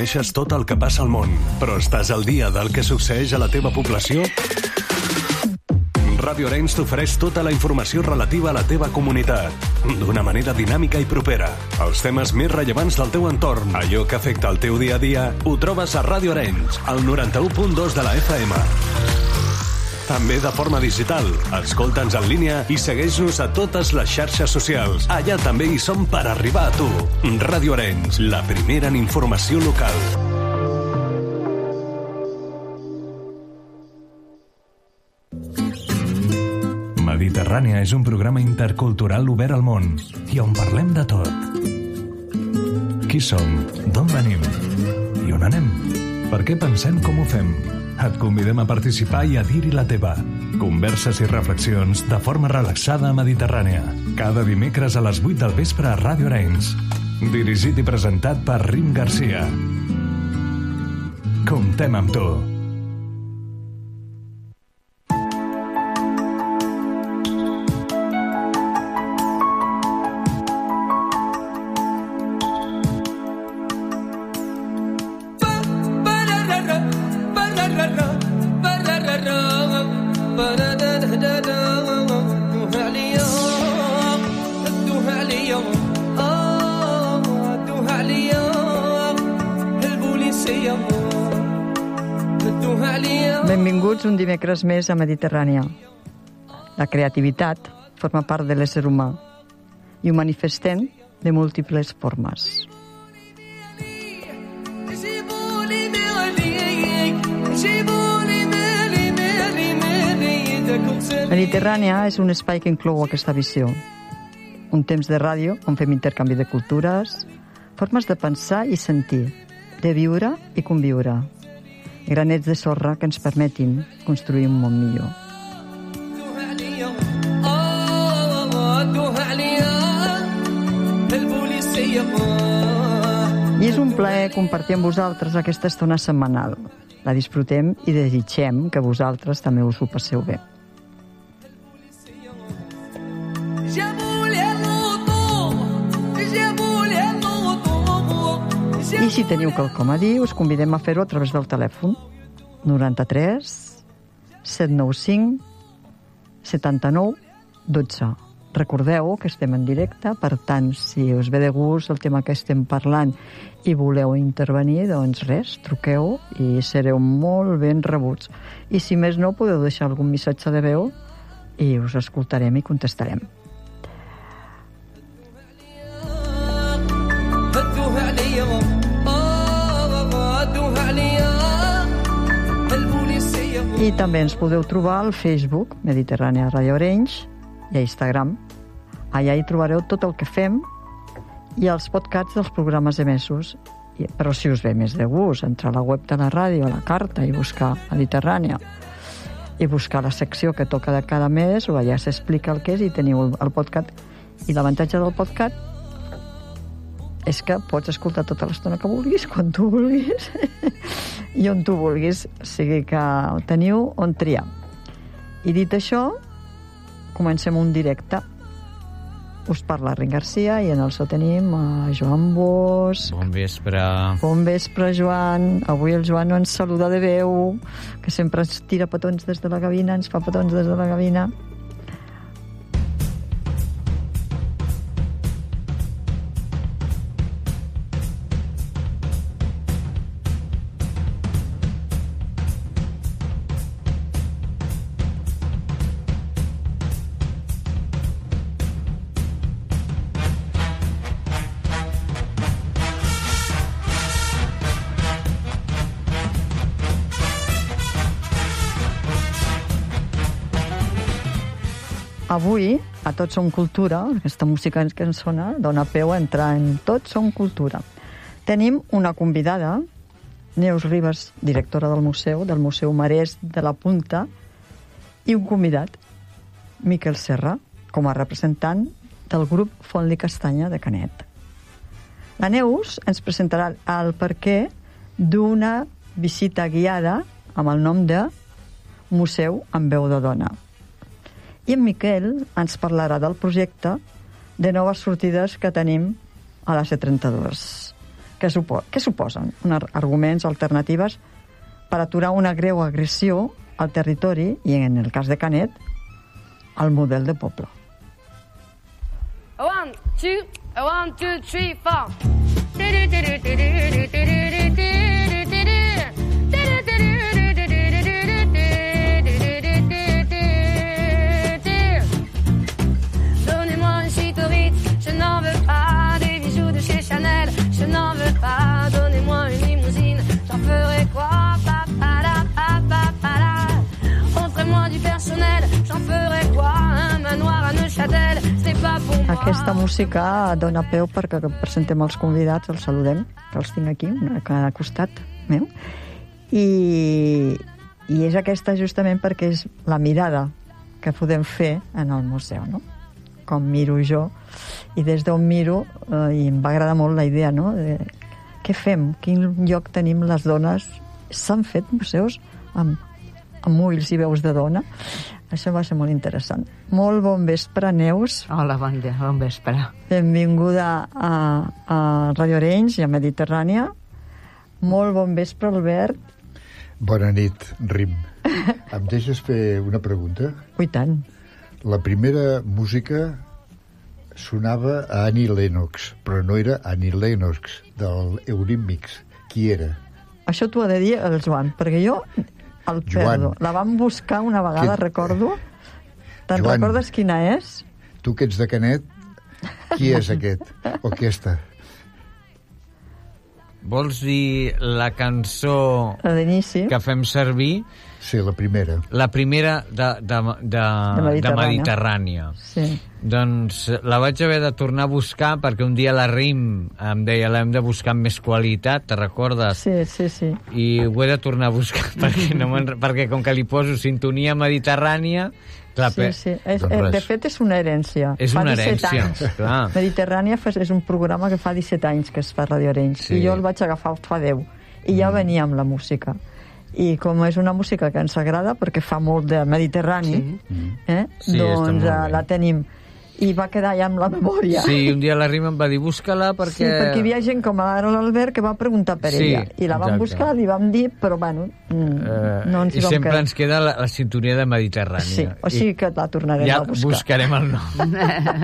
coneixes tot el que passa al món, però estàs al dia del que succeeix a la teva població? Ràdio Arenys t'ofereix tota la informació relativa a la teva comunitat, d'una manera dinàmica i propera. Els temes més rellevants del teu entorn, allò que afecta el teu dia a dia, ho trobes a Ràdio Arenys, al 91.2 de la FM. També de forma digital. Escolta'ns en línia i segueix-nos a totes les xarxes socials. Allà també hi som per arribar a tu. Ràdio Arenys, la primera en informació local. Mediterrània és un programa intercultural obert al món i on parlem de tot. Qui som? D'on venim? I on anem? Per què pensem com ho fem? Et convidem a participar i a dir-hi la teva. Converses i reflexions de forma relaxada a Mediterrània. Cada dimecres a les 8 del vespre a Ràdio Arenys. Dirigit i presentat per Rim Garcia. Comptem amb tu. Benvinguts un dimecres més a Mediterrània. La creativitat forma part de l'ésser humà i ho manifestem de múltiples formes. Mediterrània és un espai que inclou aquesta visió. Un temps de ràdio on fem intercanvi de cultures, formes de pensar i sentir, de viure i conviure. Granets de sorra que ens permetin construir un món millor. I és un plaer compartir amb vosaltres aquesta estona setmanal. La disfrutem i desitgem que vosaltres també us ho passeu bé. I si teniu quelcom a dir, us convidem a fer-ho a través del telèfon 93 795 79 12. Recordeu que estem en directe, per tant, si us ve de gust el tema que estem parlant i voleu intervenir, doncs res, truqueu i sereu molt ben rebuts. I si més no, podeu deixar algun missatge de veu i us escoltarem i contestarem. I també ens podeu trobar al Facebook, Mediterrània Ràdio Arenys, i a Instagram. Allà hi trobareu tot el que fem i els podcasts dels programes emesos. Però si us ve més de gust, entrar a la web de la ràdio, a la carta, i buscar Mediterrània, i buscar la secció que toca de cada mes, o allà s'explica el que és, i teniu el podcast. I l'avantatge del podcast és que pots escoltar tota l'estona que vulguis, quan tu vulguis, i on tu vulguis, o sigui que teniu on triar. I dit això, comencem un directe. Us parla Rim Garcia i en el so tenim a Joan Bosch. Bon vespre. Bon vespre, Joan. Avui el Joan no ens saluda de veu, que sempre ens tira petons des de la cabina, ens fa petons des de la cabina. Avui, a Tots som cultura, aquesta música que ens sona, dona peu a entrar en Tots som cultura. Tenim una convidada, Neus Ribas, directora del Museu Marès de la Punta, i un convidat, Miquel Serra, com a representant del grup Font-li Castanya de Canet. La Neus ens presentarà el perquè d'una visita guiada amb el nom de Museu amb veu de dona. I en Miquel ens parlarà del projecte de noves sortides que tenim a la C32, què suposen? Arguments, alternatives per aturar una greu agressió al territori i, en el cas de Canet, al model de poble. 1, 2, 3, 4. Donnez-moi une chicorite, je n'en veux pas. Des bijoux de chez Chanel, je n'en veux pas. Donnez-moi une limousine, j'en ferai quoi? Offrez-moi du personnel, j'en ferai quoi? Un manoir a Neuchâtel, c'est pas pour moi. Aquesta música dona peu perquè presentem els convidats, els saludem, que els tinc aquí, a cada costat meu. I és aquesta justament perquè és la mirada que podem fer en el museu, no? Com miro jo, i des d'on miro, i em va agradar molt la idea, no? De què fem? Quin lloc tenim les dones? S'han fet museus amb ulls i veus de dona. Això va ser molt interessant. Molt bon vespre, Neus. Hola, bon vespre. Benvinguda a Radio Arenys i a Mediterrània. Molt bon vespre, Albert. Bona nit, Rim. Em deixes fer una pregunta? Ui, tant. La primera música sonava a Annie Lennox, però no era Annie Lennox, del Eurythmics. Qui era? Això t'ho ha de dir el Joan, perquè jo el perdo. La vam buscar una vegada, recordo. Te'n recordes quina és? Tu que ets de Canet, qui és aquest? O aquesta? Vols dir la cançó que fem servir? Sí, la primera. La primera de Mediterrània. Sí. Doncs la vaig haver de tornar a buscar perquè un dia la Rim em deia l'hem de buscar amb més qualitat, te recordes? Sí. I ho he de tornar a buscar perquè com que li poso sintonia mediterrània... Clar, sí. De fet, és una herència. És una herència, clar. Mediterrània és un programa que fa 17 anys que es fa a Radio Arenys, i jo el vaig agafar fa 10, i ja venia amb la música. I com és una música que ens agrada, perquè fa molt de Mediterrani, doncs la tenim. I va quedar ja amb la memòria. Sí, un dia la Rima em va dir, busca-la perquè... Sí, perquè hi havia gent com ara l'Albert que va preguntar per ella. I la vam buscar, li vam dir, però bueno, no ens hi vam quedar. I sempre ens queda la sintonia de Mediterrània. Sí, o sigui que la tornarem a buscar. Ja buscarem el nom.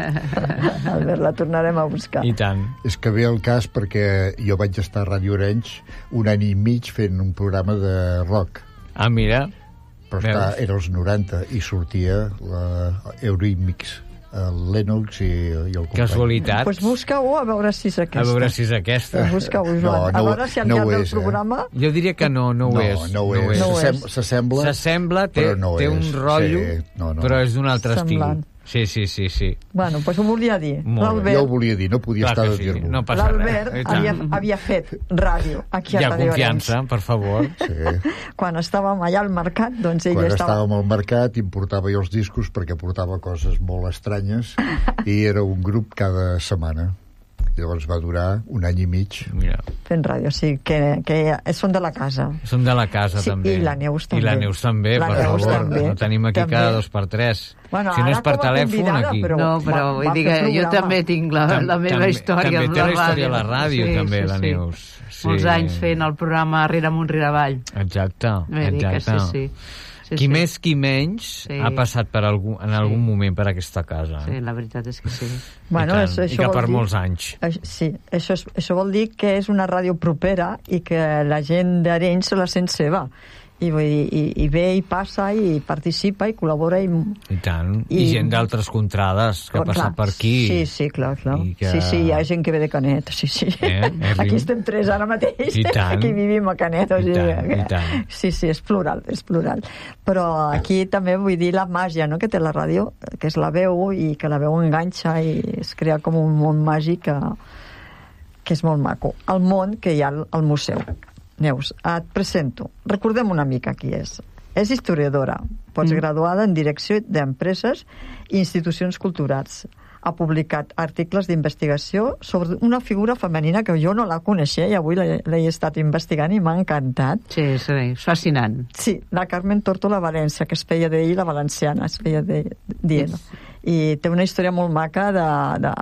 Albert, la tornarem a buscar. I tant. És que ve el cas perquè jo vaig estar a Radio Arenys un any i mig fent un programa de rock. Ah, mira. Però era els 90 i sortia l'Eurythmics, el Lennox i el company. Casualitat. Doncs busca-ho a veure si és aquesta. A veure si és aquesta. Busca-ho, Joan. A veure si al llarg del programa... Jo diria que no ho és. No ho és. S'assembla, té un rotllo, però és d'un altre estil. Sí. Bueno, doncs ho volia dir. Jo ho volia dir, no podia estar de dir-ho. No passa res. L'Albert havia fet ràdio aquí a Radio Arenys. Hi ha confiança, per favor. Sí. Quan estàvem allà al mercat, doncs ell estava... Quan estàvem al mercat importava jo els discos perquè portava coses molt estranyes i era un grup cada setmana. I llavors va durar un any i mig. Mira. Fent ràdio, sí, que són de la casa. Són de la casa, també. I la Neus també. I la Neus també, per favor. No tenim aquí cada 2 per 3. Bueno, si no és per telèfon, aquí. No, però vull dir que jo també tinc la meva història amb la ràdio. També té la història a la ràdio, també, la Neus. Molts anys fent el programa Rere Amunt, Rere Avall. Exacte. Sí. Qui més, qui menys ha passat en algun moment per aquesta casa. Sí, la veritat és que sí. Bueno, I que per molts anys. Sí, això vol dir que és una ràdio propera i que la gent d'Arenys se la sent seva. I ve i passa i participa i col·labora i tant, i gent d'altres contrades que ha passat per aquí. Sí, clar. Sí, hi ha gent que ve de Canet, sí. Aquí estem 3 ara mateix, aquí vivim a Canet. I tant. Sí, és plural. Però aquí també vull dir la màgia, no?, que té la ràdio, que és la veu i que la veu enganxa i es crea com un món màgic que és molt maco. El món que hi ha al museu. Neus, et presento. Recordem una mica qui és. És historiadora, postgraduada en Direcció d'Empreses i Institucions Culturals. Ha publicat articles d'investigació sobre una figura femenina que jo no la coneixia i avui l'he estat investigant i m'ha encantat. Sí, és fascinant. Sí, la Carmen Tórtola València, que es feia d'ell la valenciana, es feia d'ell. I té una història molt maca de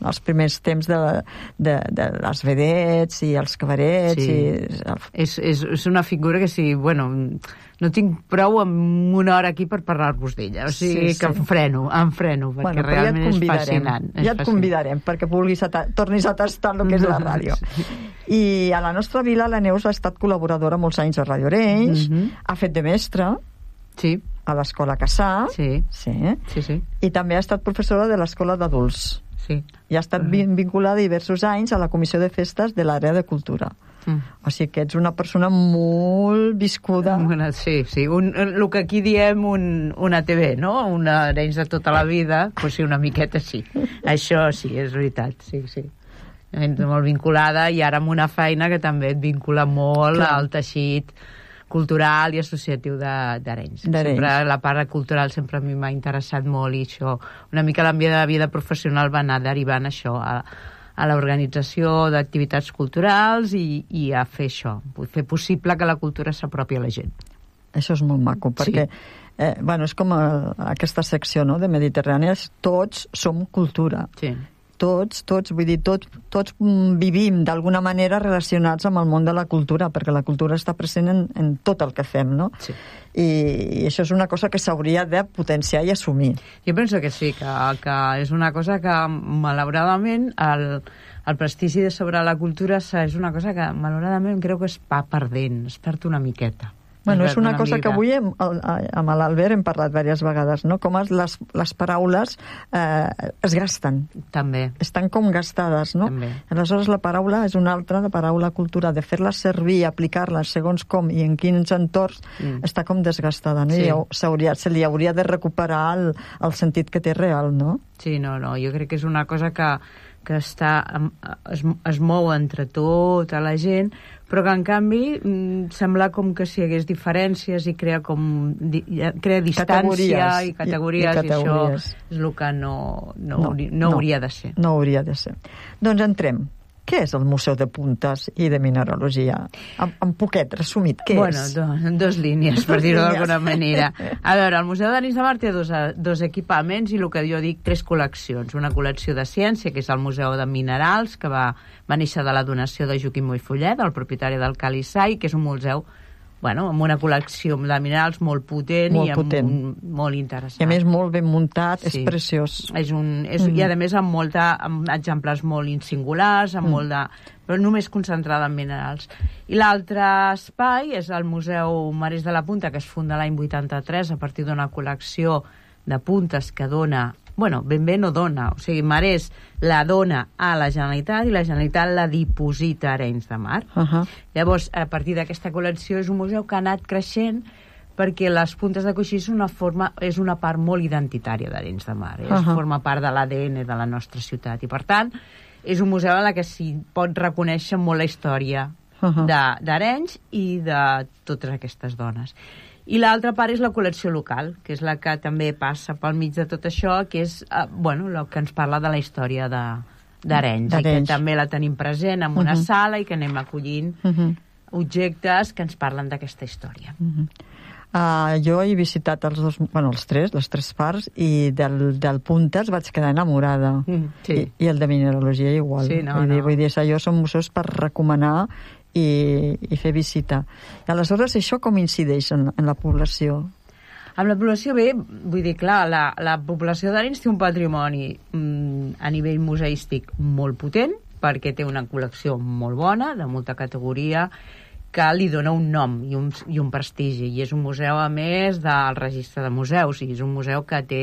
els primers temps de les vedets i els cabarets. Sí. És una figura que no tinc prou amb una hora aquí per parlar-vos d'ella, o sigui que em freno, perquè realment és fascinant. Ja et convidarem perquè tornis a tastar el que és la ràdio. I a la nostra vila la Neus ha estat col·laboradora molts anys a Ràdio Arenys, ha fet de mestra a l'Escola Cassà, i també ha estat professora de l'Escola d'Adults. I ha estat vinculada diversos anys a la Comissió de Festes de l'Àrea de Cultura. O sigui que ets una persona molt viscuda. Sí, el que aquí diem una TV, no? Una Arenys de tota la vida, doncs sí, una miqueta sí. Això sí, és veritat, sí. Molt vinculada, i ara amb una feina que també et vincula molt al teixit cultural i associatiu d'Arenys. Sempre la part cultural sempre a mi m'ha interessat molt, i això, una mica la meva vida professional va anar derivant això a l'organització d'activitats culturals i a fer això, fer possible que la cultura s'apropi a la gent. Això és molt maco, perquè és com aquesta secció de Mediterrànies, tots som cultura. Tots vivim d'alguna manera relacionats amb el món de la cultura, perquè la cultura està present en tot el que fem, no? I això és una cosa que s'hauria de potenciar i assumir. Jo penso que sí, que és una cosa que malauradament el prestigi sobre la cultura és una cosa que malauradament crec que es va perdent, es perd una miqueta. És una cosa que avui amb l'Albert hem parlat diverses vegades, no? Com les paraules es gasten. També. Estan com gastades, no? També. Aleshores la paraula és una altra, la paraula cultura, de fer-la servir, aplicar-la segons com i en quins entorns, està com desgastada, no? I se li hauria de recuperar el sentit que té real, no? Sí, no, jo crec que és una cosa que es mou entre tota la gent, però que en canvi sembla com que si hi hagués diferències i crea distància i categories, i això és el que no hauria de ser. No hauria de ser. Doncs entrem. Què és el Museu de Puntes i de Mineralogia? En poquet, resumit, què és? En dues línies, per dir-ho d'alguna manera. A veure, el Museu d'Arenys de Mar té dos equipaments i el que jo dic, 3 col·leccions. Una col·lecció de ciència, que és el Museu de Minerals, que va néixer de la donació de Joaquim Moyfollet, el propietari del Calisai, que és un museu amb una col·lecció de minerals molt potent i molt interessant. I a més molt ben muntat, és preciós. I a més amb exemplars molt singulars, però només concentrada en minerals. I l'altre espai és el Museu Marès de la Punta, que es funda l'any 83 a partir d'una col·lecció de puntes que dona ben bé no dona, o sigui, Marès la dona a la Generalitat i la Generalitat la diposita a Arenys de Mar. Llavors, a partir d'aquesta col·lecció és un museu que ha anat creixent perquè les puntes de coixí és una part molt identitària d'Arenys de Mar, forma part de l'ADN de la nostra ciutat, i per tant és un museu en què s'hi pot reconèixer molt la història d'Arenys i de totes aquestes dones. I l'altra part és la col·lecció local, que és la que també passa pel mig de tot això, que és el que ens parla de la història d'Arenys, i que també la tenim present en una sala i que anem acollint objectes que ens parlen d'aquesta història. Jo he visitat les tres parts, i del Puntes vaig quedar enamorada. I el de Mineralogia igual. Vull dir, allò són museus per recomanar i fer visita. I aleshores això com incideix en la població? Amb la població, vull dir, clar, la població d'Arenys té un patrimoni a nivell museístic molt potent, perquè té una col·lecció molt bona, de molta categoria, que li dona un nom i un prestigi, i és un museu, a més, del registre de museus, i és un museu que té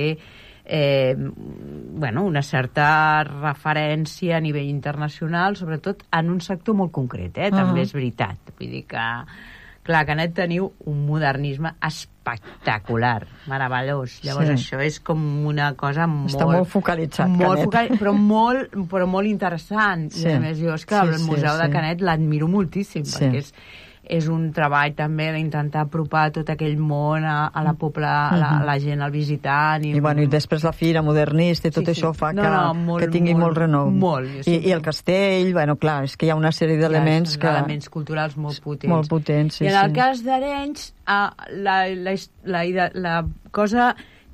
una certa referència a nivell internacional, sobretot en un sector molt concret, també és veritat. Vull dir que, clar, que Canet teniu un modernisme espectacular, meravellós. Llavors això és com una cosa molt... Està molt focalitzat, Canet. Però molt interessant. I a més, jo és que el Museu de Canet l'admiro moltíssim, perquè és un treball també d'intentar apropar tot aquell món a la la gent, al visitant. I després la fira modernista i tot això fa que tingui molt renom. I el castell, clar, és que hi ha una sèrie d'elements elements culturals molt potents. Molt potents, I en el cas d'Arenys, la cosa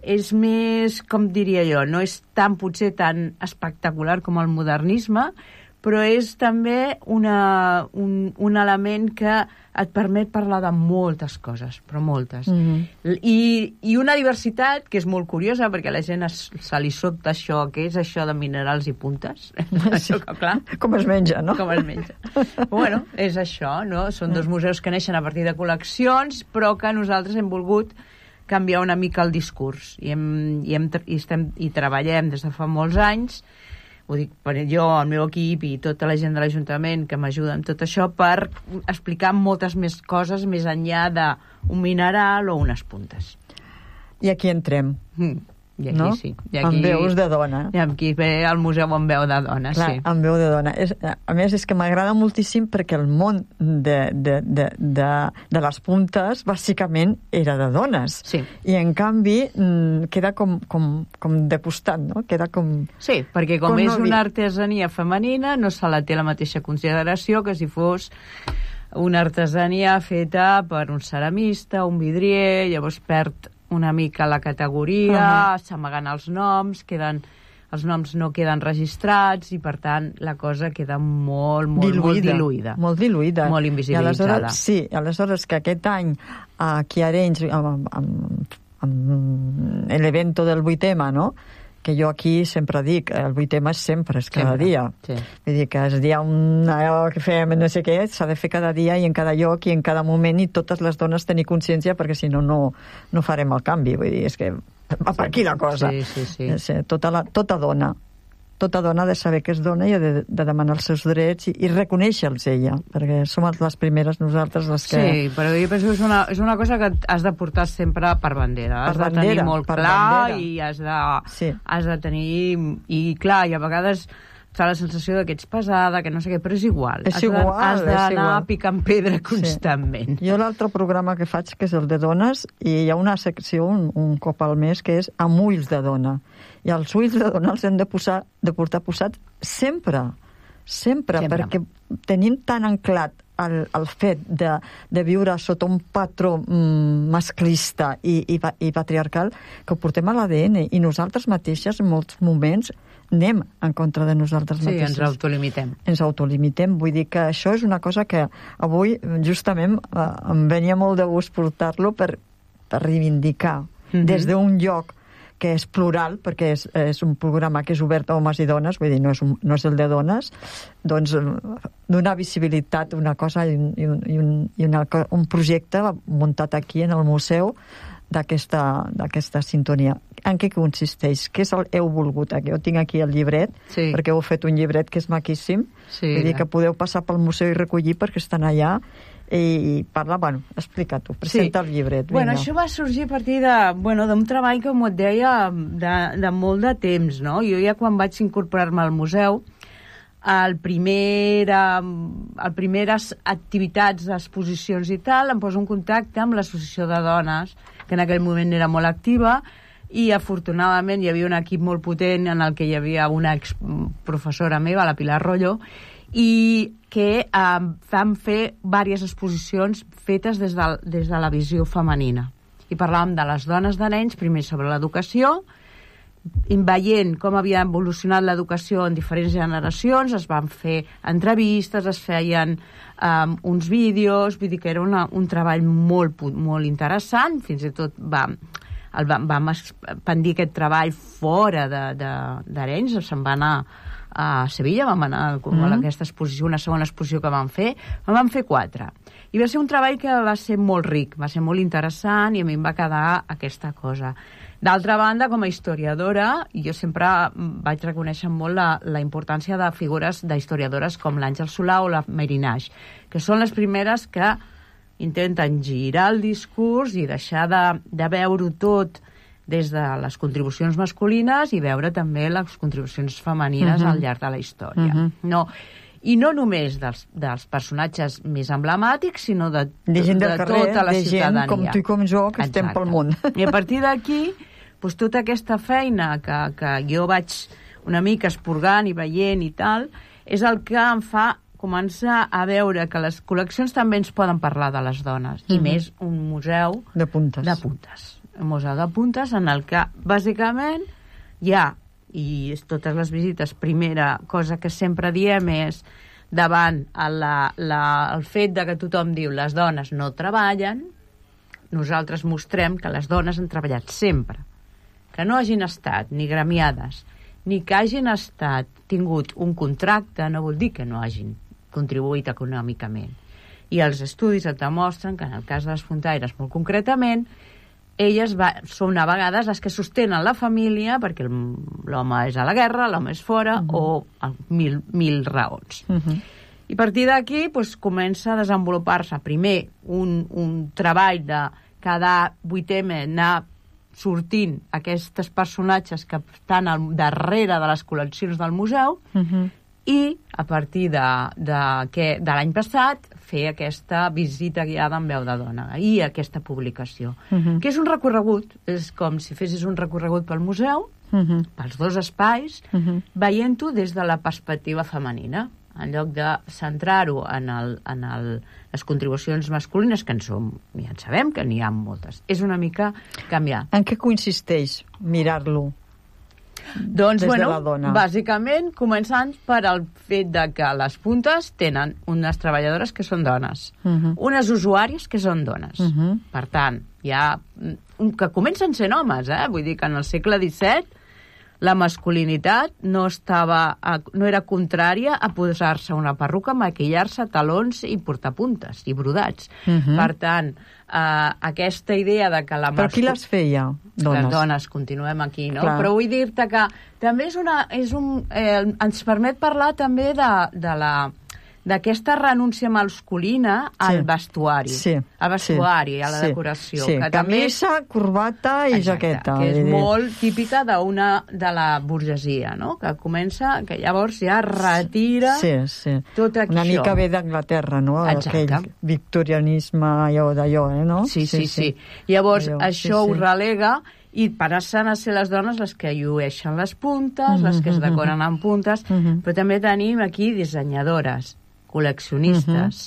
és més, com diria jo, no és potser tan espectacular com el modernisme, però és també un element que et permet parlar de moltes coses, però moltes. I una diversitat que és molt curiosa, perquè a la gent se li sobta això, que és això de minerals i puntes. Això, clar. Com es menja, no? Com es menja. Bueno, és això, no? Són dos museus que neixen a partir de col·leccions, però que nosaltres hem volgut canviar una mica el discurs. I treballem des de fa molts anys, ho dic per jo, el meu equip i tota la gent de l'Ajuntament que m'ajuda amb tot això, per explicar moltes més coses més enllà d'un mineral o unes puntes. I aquí entrem. I aquí no? sí. I aquí, amb veus de dona. I aquí ve al museu amb veu de dona, clar, sí. Amb veu de dona. A més, és que m'agrada moltíssim perquè el món de les puntes bàsicament era de dones. Sí. I en canvi queda com de costat, no? Queda com... Sí, perquè com és una artesania femenina no se la té la mateixa consideració que si fos una artesania feta per un ceramista, un vidrier, llavors perd una mica la categoria, s'amaguen els noms, els noms no queden registrats i, per tant, la cosa queda molt diluïda. Molt diluïda. Molt invisibilitzada. Aleshores que aquest any aquí a Arenys, amb l'evento del 8M, no?, que jo aquí sempre dic, el 8M és sempre, és cada dia. Sí. Vull dir que el dia que fem no sé què, s'ha de fer cada dia i en cada lloc i en cada moment, i totes les dones tenir consciència, perquè si no, no farem el canvi. Vull dir, és que va per aquí la cosa. Sí. Tota dona ha de saber que és dona i ha de demanar els seus drets i reconèixer-los ella, perquè som les primeres nosaltres les que... Sí, però jo penso que és una cosa que has de portar sempre per bandera. Has de tenir molt clar i has de tenir... I clar, i a vegades fa la sensació que ets pesada, que no sé què, però és igual. Has d'anar picant pedra constantment. Sí. Jo l'altre programa que faig, que és el de dones, i hi ha una secció un cop al mes que és amb ulls de dona. I els ulls de dona els hem de portar posats sempre, perquè tenim tan anclat el fet de viure sota un patró masclista i patriarcal que ho portem a l'ADN, i nosaltres mateixes en molts moments anem en contra de nosaltres mateixes. Sí, ens autolimitem. Vull dir que això és una cosa que avui justament em venia molt de gust portar-lo per reivindicar des d'un lloc que és plural, perquè és un programa que és obert a homes i dones, vull dir, no és el de dones, doncs donar visibilitat a una cosa i un projecte muntat aquí en el museu d'aquesta sintonia. En què consisteix? Què heu volgut? Jo tinc aquí el llibret, perquè heu fet un llibret que és maquíssim, vull dir que podeu passar pel museu i recollir perquè estan allà, i parla, explica tu, presenta el llibret. Bueno, això va sorgir a partir d'un treball, com et deia, de molt de temps, no? Jo ja quan vaig incorporar-me al museu, primeres activitats, exposicions i tal, em poso en contacte amb l'Associació de Dones, que en aquell moment era molt activa, i afortunadament hi havia un equip molt potent en el que hi havia una exprofessora meva, la Pilar Rollo, i que vam fer diverses exposicions fetes des de la visió femenina. I parlàvem de les dones d'Arenys, primer sobre l'educació, veient com havia evolucionat l'educació en diferents generacions, es van fer entrevistes, es feien uns vídeos, vull dir que era un treball molt interessant, fins i tot vam expandir aquest treball fora d'Arenys, se'n va anar a Sevilla, vam anar a aquesta exposició, una segona exposició que vam fer 4. I va ser un treball que va ser molt ric, va ser molt interessant, i a mi em va quedar aquesta cosa. D'altra banda, com a historiadora, jo sempre vaig reconèixer molt la importància de figures d'historiadores com l'Àngel Solà o la Mary Nash, que són les primeres que intenten girar el discurs i deixar de veure-ho tot des de les contribucions masculines i veure també les contribucions femenines al llarg de la història. I no només dels personatges més emblemàtics, sinó de tota la ciutadania. De gent com tu i com jo, que estem pel món. I a partir d'aquí, tota aquesta feina que jo vaig una mica esporgant i veient i tal, és el que em fa començar a veure que les col·leccions també ens poden parlar de les dones, i més un museu de puntes. Museu de Puntes, en el que, bàsicament, hi ha, i totes les visites, primera cosa que sempre diem és, davant el fet de que tothom diu les dones no treballen, nosaltres mostrem que les dones han treballat sempre. Que no hagin estat ni gremiades, ni que hagin tingut un contracte, no vol dir que no hagin contribuït econòmicament. I els estudis et demostren que en el cas de les puntaires, molt concretament, elles són a vegades les que sostenen la família perquè l'home és a la guerra, l'home és fora, o mil raons. I a partir d'aquí comença a desenvolupar-se primer un treball de cada 8M anar sortint aquests personatges que estan al darrere de les col·leccions del museu, i a partir de l'any passat fer aquesta visita guiada en veu de dona i aquesta publicació, que és un recorregut, és com si fessis un recorregut pel museu, pels dos espais, veient-ho des de la perspectiva femenina, en lloc de centrar-ho en les contribucions masculines, que ja en sabem que n'hi ha moltes. És una mica canviar. En què consisteix mirar-lo? Doncs, bàsicament, començant per el fet de que les puntes tenen unes treballadores que són dones, unes usuàries que són dones. Per tant, que comencen sent homes, vull dir que en el segle XVII la masculinitat no era contrària a posar-se una perruca, maquillar-se, talons i portar puntes i brodats. Per tant, aquesta idea de que la... Però qui les feia? Dones. Les dones, continuem aquí, no? Clar. Però vull dir-te que també ens permet parlar també d'aquesta renúncia masculina al vestuari. Al vestuari, a la decoració. Que camisa, corbata i jaqueta. Que és molt típica de la burgesia, no? Que comença, que llavors ja retira tot això. Una mica ve d'Anglaterra, no? Aquell victorianisme d'allò, no? Sí. Llavors, això ho relega i passen a ser les dones les que llueixen les puntes, les que es decoren amb puntes, però també tenim aquí dissenyadores, col·leccionistes,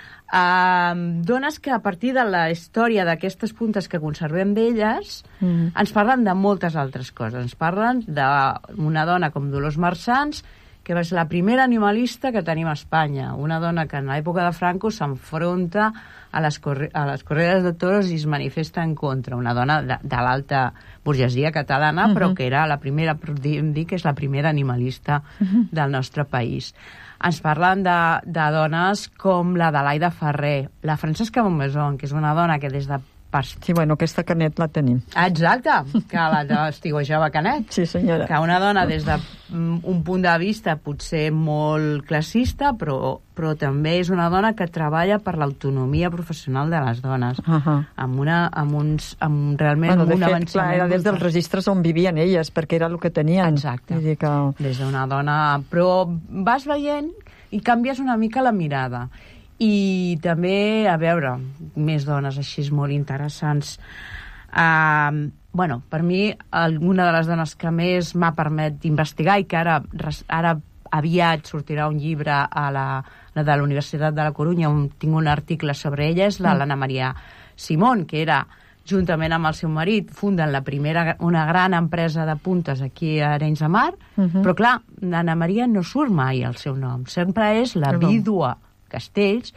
dones que a partir de la història d'aquestes puntes que conservem d'elles ens parlen de moltes altres coses. Ens parlen d'una dona com Dolors Marsans, que va ser la primera animalista que tenim a Espanya, una dona que en l'època de Franco s'enfronta a les corrides de toros i es manifesta en contra, una dona de l'alta burgesia catalana, però que era la primera, podríem dir que és la primera animalista del nostre país. Ens parlen de dones com la Adelaida Ferrer, la Francesca Montmaison, que és una dona que des de... Sí, bueno, aquesta Canet la tenim. Exacte, que la d'estiuejava Canet. Sí, senyora. Que una dona des d'un punt de vista potser molt classista, però també és una dona que treballa per l'autonomia professional de les dones, amb realment un avançament. Clar, era des dels registres on vivien elles, perquè era el que tenien. Exacte, des d'una dona... Però vas veient i canvies una mica la mirada. I també, a veure, més dones així molt interessants. Per mi, una de les dones que més m'ha permet investigar i que ara aviat sortirà un llibre de la Universitat de la Corunya on tinc un article sobre ella, és l'Anna Maria Simón, que era, juntament amb el seu marit, funden una gran empresa de puntes aquí a Arenys de Mar, però clar, l'Anna Maria no surt mai el seu nom, sempre és la vídua Castells,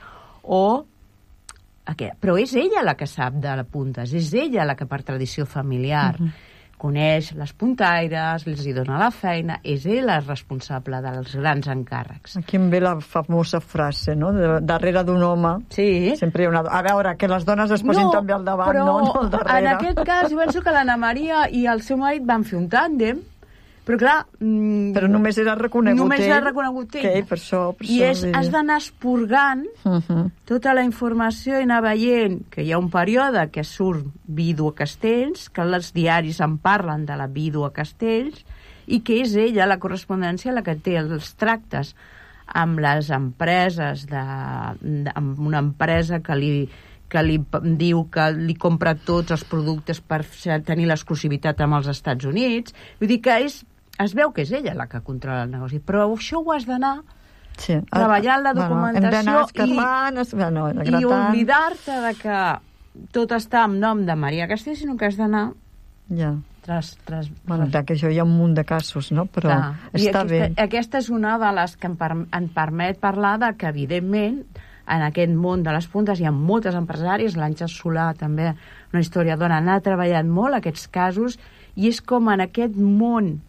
però és ella la que sap de puntes, és ella la que per tradició familiar coneix les puntaires, els hi dona la feina, és ella responsable dels grans encàrrecs. Aquí em ve la famosa frase, no? Darrere d'un home sempre hi ha una dona. A veure, que les dones es posin també al davant, no al darrere. En aquest cas, jo penso que l'Anna Maria i el seu marit van fer un tàndem, però clar... Però només era reconegut ell. Només era reconegut ell. Okay, per això I has d'anar esporgant tota la informació i anar veient que hi ha un període que surt vídua Castells, que els diaris en parlen de la vídua Castells, i que és ella, la correspondència, la que té els tractes amb les empreses, amb una empresa que li diu que li compra tots els productes per tenir l'exclusivitat amb els Estats Units. Vull dir que es veu que és ella la que controla el negoci, però això ho has d'anar treballant la documentació i oblidar-te de que tot està en nom de Maria Castell, sinó que has d'anar Ja. Bueno, tras... que això hi ha un munt de casos, no? Però està bé. Aquesta és una de les que em permet parlar de que, evidentment, en aquest món de les puntes hi ha moltes empresàries, l'Àngel Solà també, una historiadora, n'ha treballat molt aquests casos, i és com en aquest món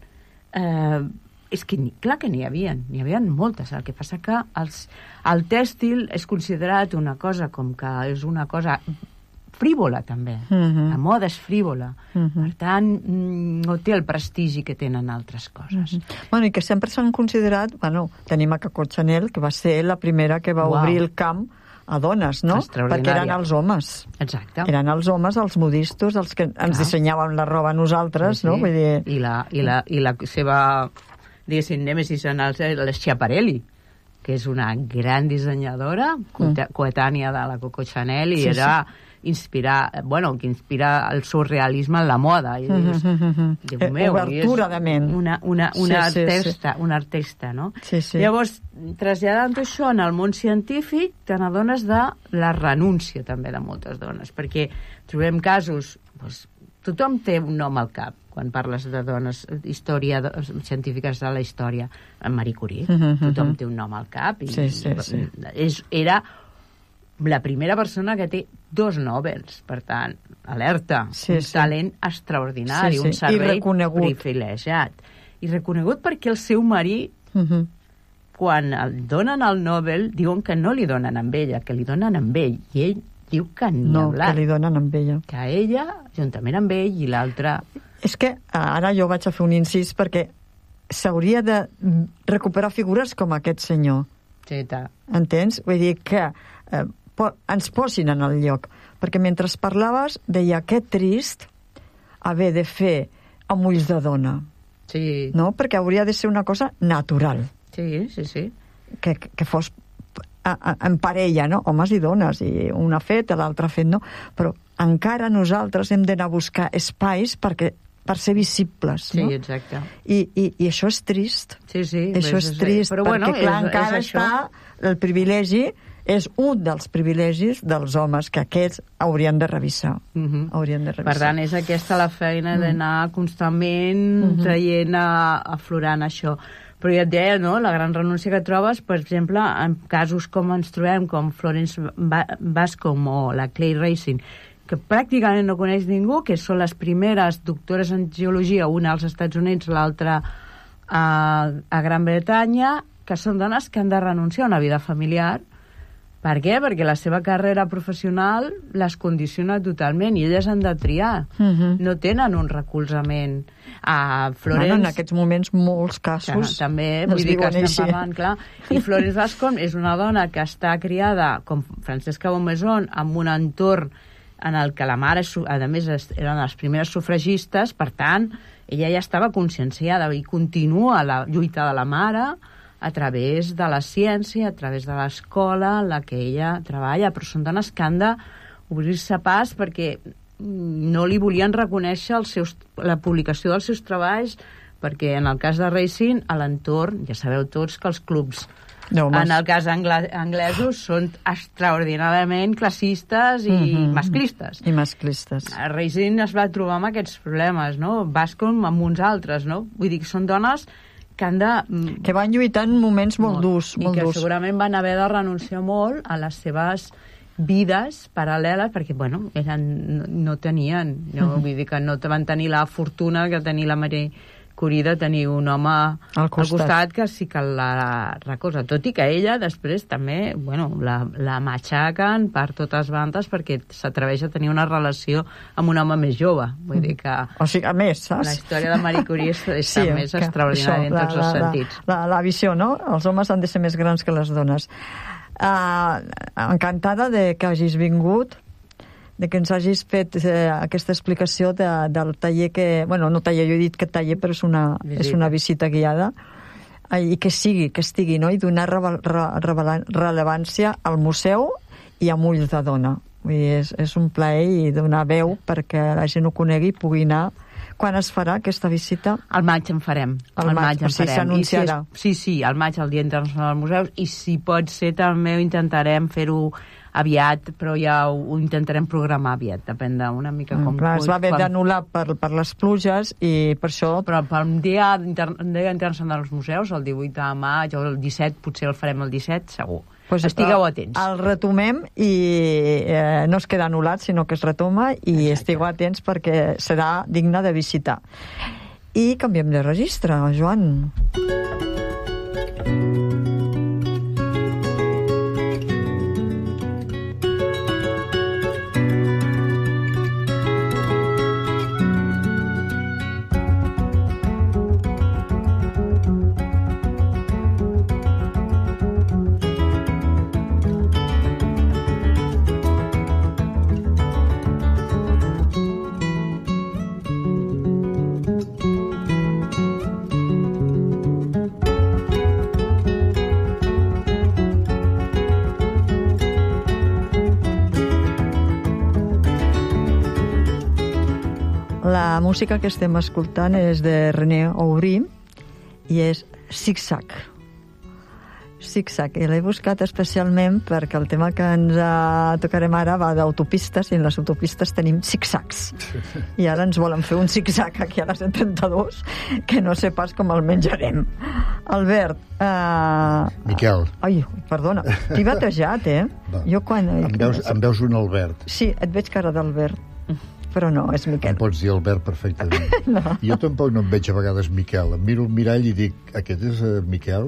és que clar que n'hi havia moltes, el que passa que el tèxtil és considerat una cosa com que és una cosa frívola també, la moda és frívola, per tant no té el prestigi que tenen altres coses. Bueno, i que sempre s'han considerat, bueno, tenim a Coco Chanel, que va ser la primera que va obrir el camp a dones, no? Perquè eren els homes. Exacte. Eren els homes, els modistos, els que ens dissenyàvem la roba a nosaltres, no? Vull dir... I la seva, diguéssim, nèmesis en les Schiaparelli, que és una gran dissenyadora, coetània de la Coco Chanel, i era que inspira el surrealisme en la moda. I dius, Déu meu, obertura de ment. Una artista, no? Llavors, traslladant això en el món científic, te n'adones de la renúncia també de moltes dones, perquè trobem casos, tothom té un nom al cap quan parles de dones, científiques de la història. Marie Curie, tothom té un nom al cap, i era la primera persona que té 2 Nobels, per tant, alerta, un talent extraordinari, un cervell privilegiat. I reconegut perquè el seu marit, quan el donen el Nobel, diuen que no li donen amb ella, que li donen amb ell, i ell diu que ni hablar. No, que li donen amb ella. Que ella, juntament amb ell, i l'altre... És que ara jo vaig a fer un incís perquè s'hauria de recuperar figures com aquest senyor. Sí, entens? Vull dir que ens posin en el lloc, perquè mentre parlaves deia que trist haver de fer amb ulls de dona, no? Perquè hauria de ser una cosa natural, que fos en parella, no? Homes i dones, i un ha fet, l'altre ha fet, no? Però encara nosaltres hem d'anar a buscar espais per ser visibles, no? Sí, exacte. I això és trist. Això és trist, però, perquè clar, encara està el privilegi, és un dels privilegis dels homes que aquests haurien de revisar. Per tant, és aquesta la feina d'anar constantment traient, aflorant això. Però ja et deia, no?, la gran renúncia que trobes, per exemple, en casos com ens trobem, com Florence Bascom o la Clay Racine, que pràcticament no coneix ningú, que són les primeres doctores en geologia, una als Estats Units, l'altra a Gran Bretanya, que són dones que han de renunciar a una vida familiar. Per què? Perquè la seva carrera professional les condiciona totalment i elles han de triar. No tenen un recolzament. Florence... en aquests moments, molts casos... També, vull dir que estem parlant, clar. I Florence Bascom és una dona que està criada, com Francesca Beaumaison, en un entorn en el que la mare, a més, eren les primeres sufragistes, per tant, ella ja estava conscienciada i continua la lluita de la mare a través de la ciència, a través de l'escola en la que ella treballa, però són dones que han d'obrir-se pas perquè no li volien reconèixer la publicació dels seus treballs, perquè en el cas de Racine, a l'entorn, ja sabeu tots que els clubs en el cas anglesos són extraordinàriament classistes i masclistes. I masclistes. Racine es va trobar amb aquests problemes, no? Bascom amb uns altres, no? Vull dir que són dones que van lluitar en moments molt durs. I que segurament van haver de renunciar molt a les seves vides paral·leles, perquè, bueno, no tenien, vull dir que no van tenir la fortuna que tenia la Marie Curie de tenir un home al costat que sí que la recolza. Tot i que ella després també, bueno, la matxaquen per totes bandes perquè s'atreveix a tenir una relació amb un home més jove. Vull dir que... O sigui, a més, saps? La història de Marie Curie és més extraordinària en tots els sentits. La visió, no? Els homes han de ser més grans que les dones. Encantada de que hagis vingut, de que ens hagis fet aquesta explicació del taller que... Bueno, no taller, jo he dit que taller, però és una visita guiada, i que estigui, no?, i donar rellevància al museu i amb ulls de dona. Vull dir, és un plaer i donar veu perquè la gent ho conegui i pugui anar. Quan es farà aquesta visita? Al maig en farem. Al maig s'anunciarà. Sí, al maig, el Dia Internacional dels Museus, i si pot ser també intentarem fer-ho aviat, però ja ho intentarem programar aviat, depèn d'una mica com... Clar, es va haver d'anul·lar per les pluges i per això... Però pel Dia Internacional dels Museus, el 18 de maig o el 17, potser el farem el 17, segur. Pues estigueu atents. El retomem i no es queda anul·lat, sinó que es retoma i estigueu atents perquè serà digne de visitar. I canviem de registre, Joan. La música que estem escoltant és de René Aubry i és Zig-Zag. Zig-Zag. I l'he buscat especialment perquè el tema que ens tocarem ara va d'autopistes i en les autopistes tenim zig-zags. I ara ens volen fer un zig-zag aquí a la 132 que no sé pas com el menjarem. Albert. Miquel. Ai, perdona. T'he batejat, Va. Jo quan... Em veus un Albert. Sí, et veig cara d'Albert. Però no, és Miquel. Em pots dir Albert perfectament. No. Jo tampoc no em veig a vegades Miquel. Em miro al mirall i dic, aquest és Miquel?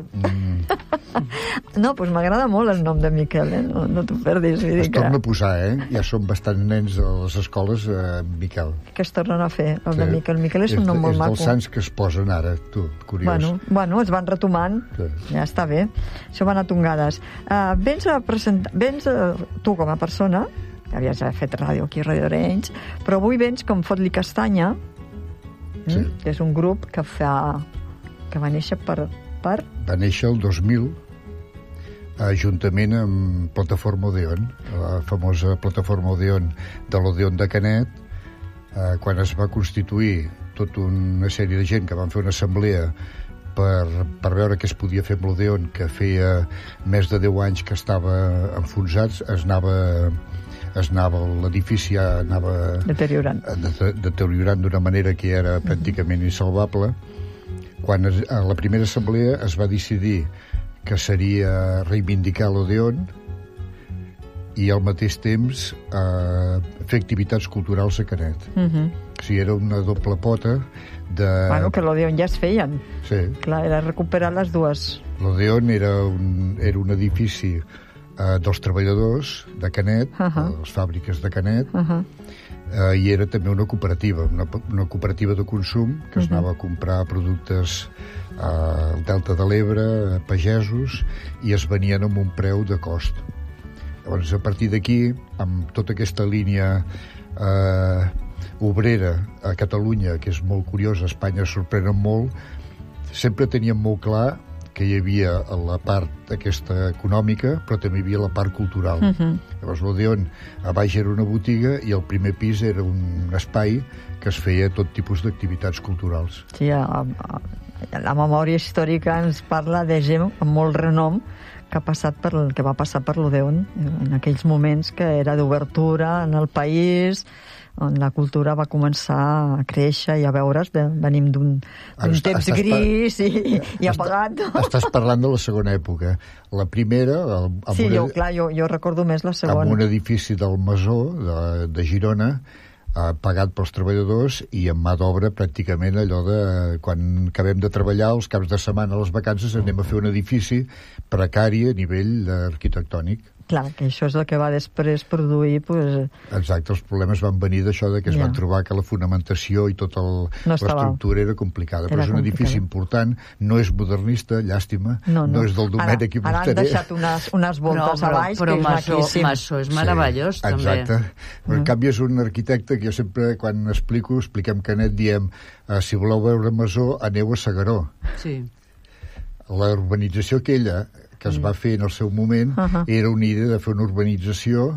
No, doncs m'agrada molt el nom de Miquel, no t'ho perdis. Es torna a posar, Ja són bastant nens a les escoles, Miquel. Que es tornen a fer, el de Miquel. Miquel és un nom molt maco. És dels sants que es posen ara, tu, curiós. Bueno, es van retomant, ja està bé. Això van a tongades. Vens a presentar, tu com a persona, que havies fet ràdio aquí a Radio Arenys, però avui vens com Fot-li Castanya, que és un grup que va néixer per... Va néixer el 2000, juntament amb Plataforma Odeon, la famosa Plataforma Odeon de l'Odeon de Canet, quan es va constituir tota una sèrie de gent que van fer una assemblea per veure què es podia fer amb l'Odeon, que feia més de 10 anys que estava enfonsat, l'edifici anava deteriorant d'una manera que era pràcticament insalvable. Quan a la primera assemblea es va decidir que seria reivindicar l'Odeon i al mateix temps fer activitats culturals a Canet. O sigui, era una doble pota de... Bueno, que l'Odeon ja es feien. Sí. Clar, era recuperar les dues. L'Odeon era un edifici dels treballadors de Canet, de les fàbriques de Canet, i era també una cooperativa de consum que es anava a comprar productes al Delta de l'Ebre, a pagesos, i es venien amb un preu de cost. Llavors, a partir d'aquí, amb tota aquesta línia obrera a Catalunya, que és molt curiosa, a Espanya sorprenen molt, sempre teníem molt clar que hi havia la part aquesta econòmica, però també hi havia la part cultural. Llavors l'Odeon a baix era una botiga i el primer pis era un espai que es feia tot tipus d'activitats culturals. Sí, la memòria històrica ens parla de gent amb molt renom que va passar per l'Odeon en aquells moments que era d'obertura en el país, on la cultura va començar a créixer i a veure's. Venim d'un temps gris i apagat. Estàs parlant de la segona època. La primera... Sí, jo recordo més la segona. Amb un edifici del Masó, de Girona, pagat pels treballadors i amb mà d'obra pràcticament allò de quan acabem de treballar els caps de setmana a les vacances anem a fer un edifici precari a nivell arquitectònic. Clar, que això és el que va després produir... Exacte, els problemes van venir d'això que es van trobar que la fonamentació i tota l'estructura era complicada, però és un edifici important, no és modernista, llàstima, no és del Domènec i Montaner. Ara han deixat unes voltes a baix, però que és maquíssim. Masó és meravellós, també. Exacte. Però en canvi és un arquitecte que jo sempre, quan expliquem Canet, diem, si voleu veure Masó, aneu a S'Agaró. Sí. La urbanització aquella que es va fer en el seu moment era una idea de fer una urbanització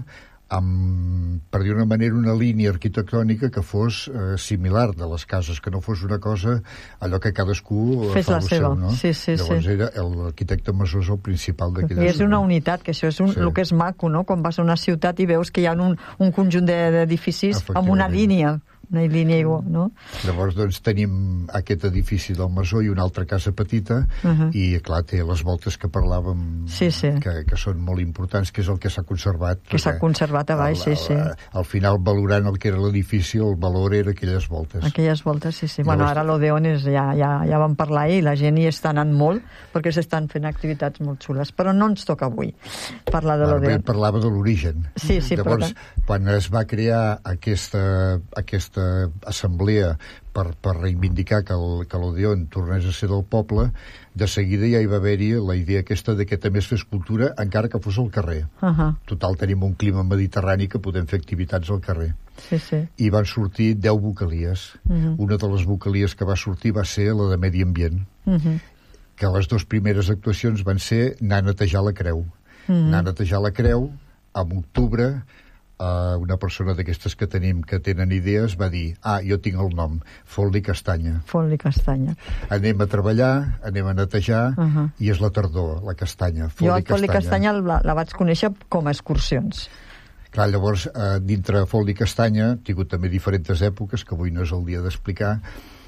per dir una manera, una línia arquitectònica que fos similar de les cases, que no fos una cosa allò que cadascú fes fa la el seva. seu, no? Sí. Llavors era l'arquitecte Masó és el principal d'aquella I és una unitat, que això és el que és maco, no? Quan vas a una ciutat i veus que hi ha un conjunt d'edificis amb una línia, no? Llavors, doncs, tenim aquest edifici del Masó i una altra casa petita, i, clar, té les voltes que parlàvem, que són molt importants, que és el que s'ha conservat. Que s'ha conservat a baix, sí. Al final, valorant el que era l'edifici, el valor era aquelles voltes. Aquelles voltes, sí. Bueno, ara l'Odeon ja vam parlar i la gent hi està anant molt, perquè s'estan fent activitats molt xules. Però no ens toca avui parlar de l'Odeon. Parlava de l'origen. Sí, llavors, quan es va crear aquesta assemblea per reivindicar que l'Odeon tornés a ser del poble, de seguida ja hi va haver-hi la idea aquesta de que també es fes cultura encara que fos al carrer. Total, tenim un clima mediterrani que podem fer activitats al carrer. Sí. I van sortir 10 vocalies. Una de les vocalies que va sortir va ser la de Medi Ambient, que les 2 primeres actuacions van ser anar a netejar la creu. Anar a netejar la creu, en octubre, una persona d'aquestes que tenim que tenen idees va dir, jo tinc el nom, Font-li Castanya. Anem a treballar, anem a netejar, i és la tardor, la castanya. Jo el Font-li Castanya la vaig conèixer com a excursions. Clar, llavors, dintre Font-li Castanya, he tingut també diferents èpoques, que avui no és el dia d'explicar,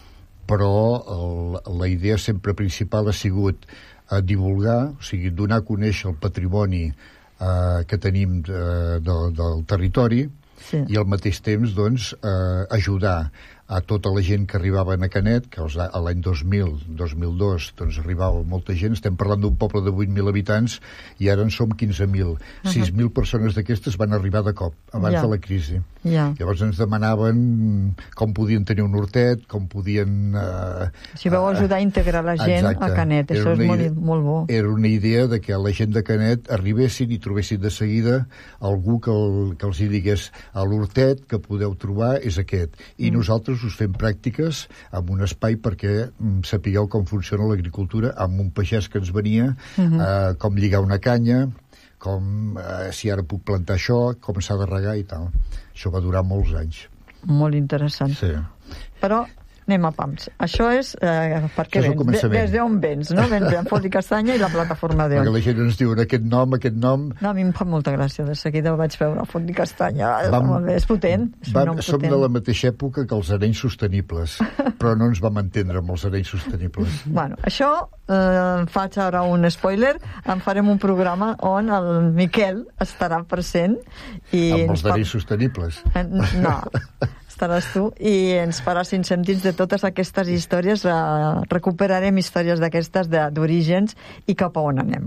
però la idea sempre principal ha sigut divulgar, o sigui, donar a conèixer el patrimoni que tenim del territori, i al mateix temps, doncs, ajudar a tota la gent que arribava a Canet, que l'any 2002 doncs arribava molta gent. Estem parlant d'un poble de 8.000 habitants i ara en som 15.000. 6.000 persones d'aquestes van arribar de cop, abans de la crisi. Llavors ens demanaven com podien tenir un hortet, com podien... Si vau ajudar a integrar la gent a Canet, això és molt bo. Era una idea de que la gent de Canet arribessin i trobessin de seguida algú que els hi digués l'hortet que podeu trobar és aquest. I nosaltres us fem pràctiques amb un espai perquè sapigueu com funciona l'agricultura, amb un pagès que ens venia, com lligar una canya, com si ara puc plantar això, com s'ha de regar i tal. Això va durar molts anys. Molt interessant. Sí. Però anem a pams. Això és perquè vens. Des d'on vens, no? Vens de Font-li Castanya i la plataforma d'on. Perquè la gent ens diu aquest nom... No, a mi em fa molta gràcia. De seguida vaig veure Font-li Castanya. És potent. Som de la mateixa època que els Arenys Sostenibles, però no ens vam entendre amb els Arenys Sostenibles. Bueno, això faig ara un spoiler. En farem un programa on el Miquel estarà present. Amb els Arenys Sostenibles? No. Estaràs tu i ens faràs 5 cèntims de totes aquestes històries. Recuperarem històries d'aquestes d'orígens i cap a on anem,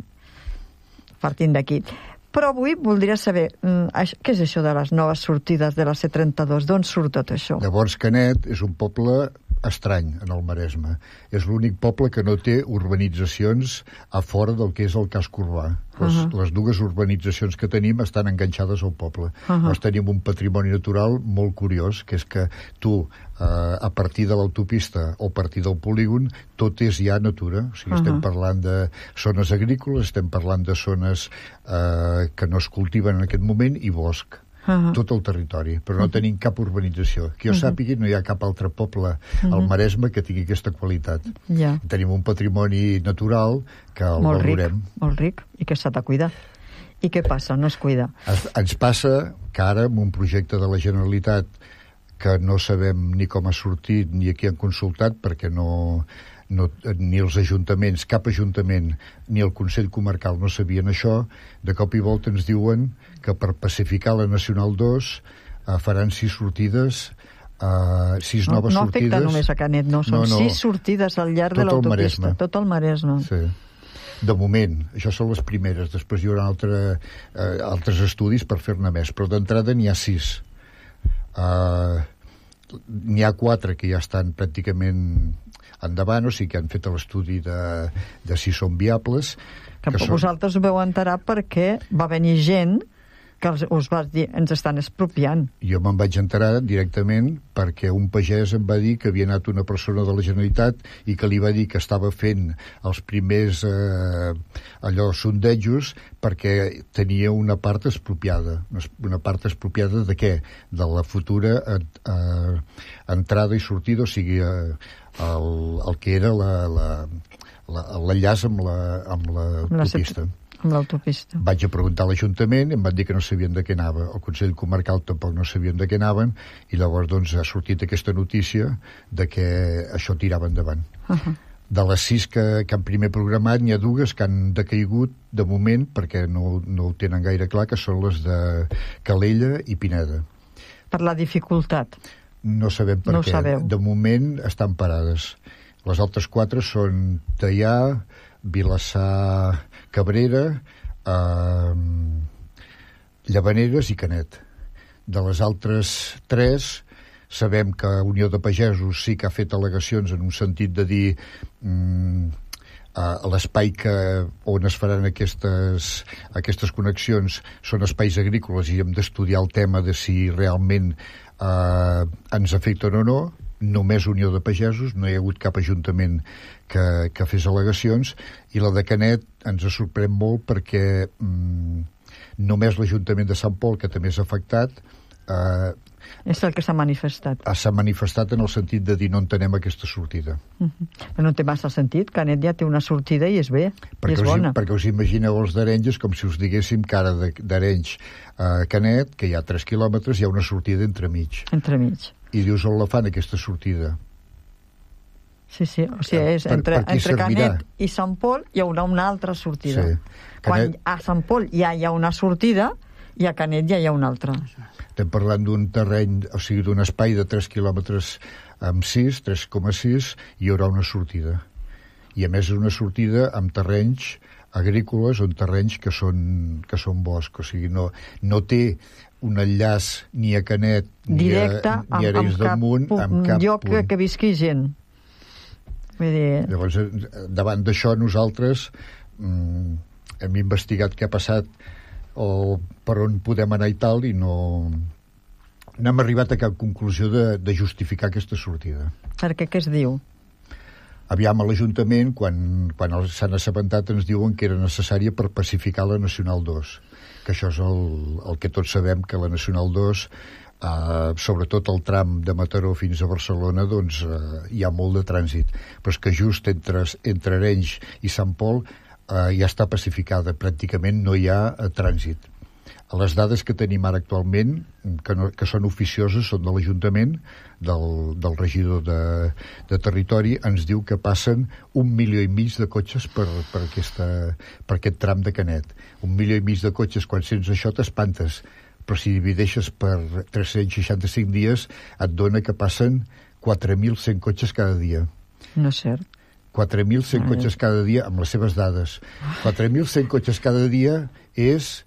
partint d'aquí. Però avui voldria saber què és això de les noves sortides de la C32, d'on surt tot això? Llavors, Canet és un poble estrany en el Maresme. És l'únic poble que no té urbanitzacions a fora del que és el casc urbà. Les 2 urbanitzacions que tenim estan enganxades al poble. Llavors tenim un patrimoni natural molt curiós, que és que tu, a partir de l'autopista o a partir del polígon, tot és ja natura. O sigui, estem parlant de zones agrícoles, estem parlant de zones que no es cultiven en aquest moment, i bosc. Tot el territori, però no tenim cap urbanització. Que jo sàpigui, no hi ha cap altre poble al Maresme que tingui aquesta qualitat. Tenim un patrimoni natural que el valorem. Molt ric, i que s'ha de cuidar. I què passa? No es cuida. Ens passa que ara, amb un projecte de la Generalitat que no sabem ni com ha sortit ni a qui han consultat, perquè ni els ajuntaments, cap ajuntament, ni el Consell Comarcal no sabien això, de cop i volta ens diuen que per pacificar la Nacional 2 faran 6 sortides, 6 noves sortides. No afecta només a Canet, no, són 6 sortides al llarg de l'autopista, tot el Maresme. Sí. De moment, això són les primeres, després hi haurà altres estudis per fer-ne més, però d'entrada n'hi ha 6. N'hi ha 4 que ja estan pràcticament endavant, o sigui que han fet l'estudi de si són viables. Que vosaltres ho veu enterar perquè va venir gent que us vas dir, ens estan expropiant. Jo me'n vaig enterar directament perquè un pagès em va dir que havia anat una persona de la Generalitat i que li va dir que estava fent els primers sondejos perquè tenia una part expropiada. Una part expropiada de què? De la futura entrada i sortida, o sigui, el que era l'enllaç amb l'autopista. Amb l'autopista. Vaig a preguntar a l'Ajuntament i em van dir que no sabien de què anava. El Consell Comarcal tampoc no sabien de què anaven i llavors doncs, ha sortit aquesta notícia de que això tirava endavant. De les 6 que han primer programat, n'hi ha 2 que han decaigut de moment perquè no ho tenen gaire clar, que són les de Calella i Pineda. Per la dificultat. No sabem per què. Sabeu. De moment estan parades. Les altres 4 són Teià, Vilassar, Cabrera, Llavaneres i Canet. De les altres 3 sabem que Unió de Pagesos sí que ha fet al·legacions en un sentit de dir l'espai on es faran aquestes connexions són espais agrícoles i hem d'estudiar el tema de si realment ens afecten o no. Només Unió de Pagesos, no hi ha hagut cap ajuntament que fes al·legacions, i la de Canet ens sorprèn molt perquè només l'Ajuntament de Sant Pol, que també és afectat, és el que s'ha manifestat. S'ha manifestat en el sentit de dir no entenem aquesta sortida. Però no té massa sentit. Canet ja té una sortida i és bé, i és bona. Perquè us imagineu els d'Arenys, és com si us diguéssim que ara d'Arenys a Canet, que hi ha 3 quilòmetres, hi ha una sortida entremig. I dius, on la fan, aquesta sortida? Sí, o sigui, és entre Canet i Sant Pol hi haurà una altra sortida. Quan a Sant Pol ja hi ha una sortida i a Canet ja hi ha una altra. Estem parlant d'un terreny, o sigui, d'un espai de 3 quilòmetres amb 6, 3,6, hi haurà una sortida. I a més és una sortida amb terrenys agrícoles o terrenys que són bosc, o sigui, no té un enllaç ni a Canet ni a Arenys del Munt amb cap lloc que visqui gent. Vull dir... Llavors, davant d'això nosaltres hem investigat què ha passat o per on podem anar i tal, i no hem arribat a cap conclusió de justificar aquesta sortida. Per què es diu? Aviam, a l'Ajuntament, quan s'han assabentat, ens diuen que era necessària per pacificar la Nacional 2, que això és el que tots sabem, que la Nacional 2, sobretot el tram de Mataró fins a Barcelona, doncs hi ha molt de trànsit, però és que just entre Arenys i Sant Pol ja està pacificada, pràcticament no hi ha trànsit. Les dades que tenim ara actualment, que són oficioses, són de l'Ajuntament, del regidor de Territori, ens diu que passen 1,5 milió de cotxes per aquest tram de Canet. 1,5 milió de cotxes, quan sents això t'espantes, però si divideixes per 365 dies et dona que passen 4.100 cotxes cada dia. No és cert. 4.100 cotxes cada dia, amb les seves dades. 4.100 cotxes cada dia és...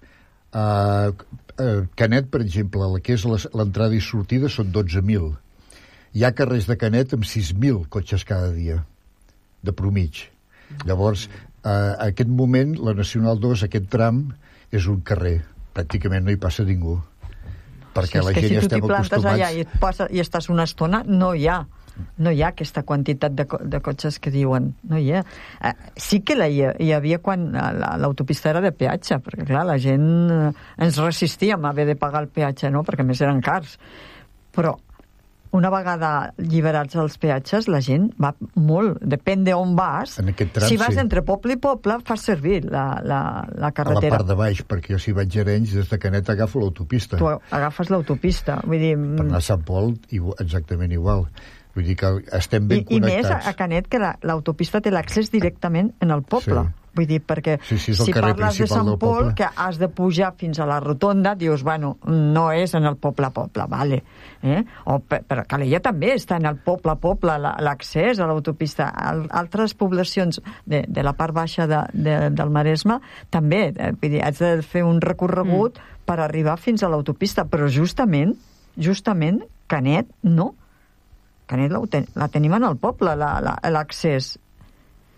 Canet, per exemple, la que és l'entrada i sortida són 12.000. Hi ha carrers de Canet amb 6.000 cotxes cada dia, de promig. Llavors, a aquest moment, la Nacional 2, aquest tram, és un carrer. Pràcticament no hi passa ningú. Perquè la gent ja estem acostumats... Si tu t'hi plantes allà i estàs una estona, no hi ha aquesta quantitat de cotxes que diuen. No hi ha. Sí que hi havia quan l'autopista era de peatge, perquè clar, la gent ens resistíem a haver de pagar el peatge, no? Perquè a més eren cars. Però una vegada alliberats els peatges, la gent va molt. Depèn d'on vas. En aquest tram, si vas entre poble i poble, fas servir la carretera. A la part de baix, perquè jo si vaig a Arenys, des de Canet agafo l'autopista. Tu agafes l'autopista. Vull dir... Per anar a Sant Pol, exactament igual. Vull dir que estem ben connectats. I més a Canet, que l'autopista té l'accés directament en el poble. Sí. Vull dir, perquè si parles de Sant Pol, que has de pujar fins a la rotonda, dius, bueno, no és en el poble, vale. Però Calella també està en el poble, l'accés a l'autopista. Altres poblacions de la part baixa del Maresme també, vull dir, has de fer un recorregut per arribar fins a l'autopista, però justament Canet no. Canet la tenim en el poble, l'accés.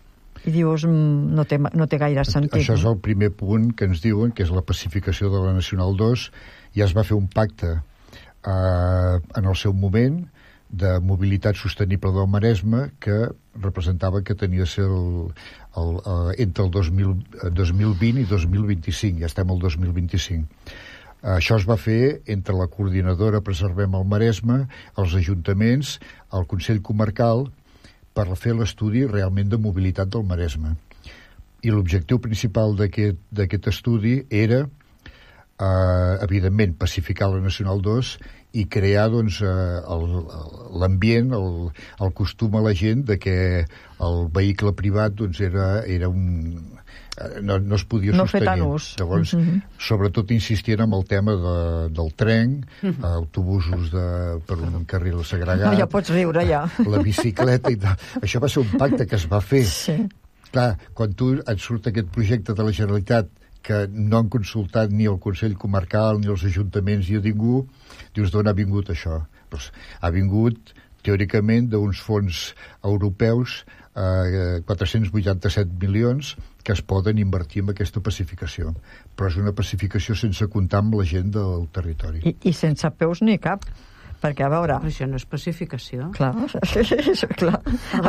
i dius, no té gaire sentit. Això és el primer punt que ens diuen, que és la pacificació de la Nacional 2. Ja es va fer un pacte en el seu moment de mobilitat sostenible del Maresme que representava que tenia de ser entre el 2020 i 2025. Ja estem al 2025. Això es va fer entre la coordinadora Preservem el Maresme, els ajuntaments, el Consell Comarcal, per fer l'estudi realment de mobilitat del Maresme. I l'objectiu principal d'aquest estudi era, evidentment, pacificar la Nacional 2 i crear doncs, l'ambient, el costum a la gent de que el vehicle privat doncs, era un... No es podia sostenir. No fer tant ús. Llavors, sobretot insistien en el tema del tren, autobusos per un carril segregat. No, ja pots riure, ja. La bicicleta i tal. Això va ser un pacte que es va fer. Sí. Clar, quan et surt aquest projecte de la Generalitat que no han consultat ni el Consell Comarcal, ni els ajuntaments, ni a ningú, dius, d'on ha vingut això? Pues, ha vingut, teòricament, d'uns fons europeus, 487 milions, que es poden invertir en aquesta pacificació. Però és una pacificació sense comptar amb la gent del territori. I sense peus ni cap. Perquè, a veure... Però això no és pacificació. Clar, clar.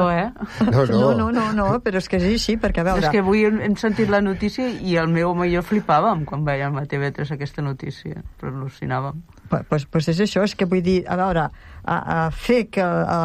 No. No, però és que sí, perquè, a veure... És que avui hem sentit la notícia i el meu home i jo flipàvem quan veiem a TV3 aquesta notícia, però al·lucinàvem. Pues és això, és que vull dir, a veure, a fer que